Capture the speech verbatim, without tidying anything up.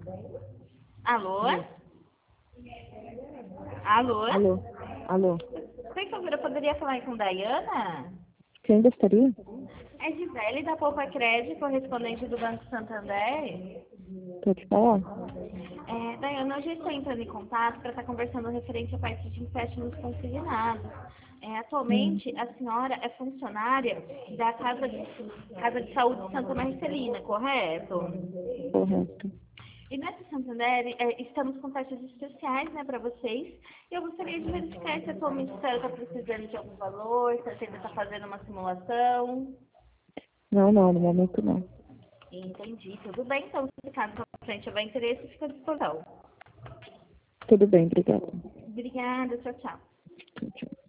Alô? Alô? Alô? Alô? Por favor, eu poderia falar com Dayana? Quem gostaria? É Gisele da Poupa Crédito, correspondente do Banco Santander. Pode falar? É, Dayana, hoje eu estou entrando em contato para estar conversando referente à parte de empréstimos consignados. É, Hum, atualmente, a senhora é funcionária da Casa de, Casa de Saúde Santa Marcelina, correto? correto. E nessa Santander, é, estamos com taxas especiais, né, para vocês. E eu gostaria de verificar se atualmente a senhora está precisando de algum valor, se a senhora está fazendo uma simulação. Não, não, no momento não. Entendi, tudo bem. Então, se caso para frente houver interesse, fica à disposição. Tudo bem, obrigada. Obrigada, tchau, tchau. Tchau, tchau.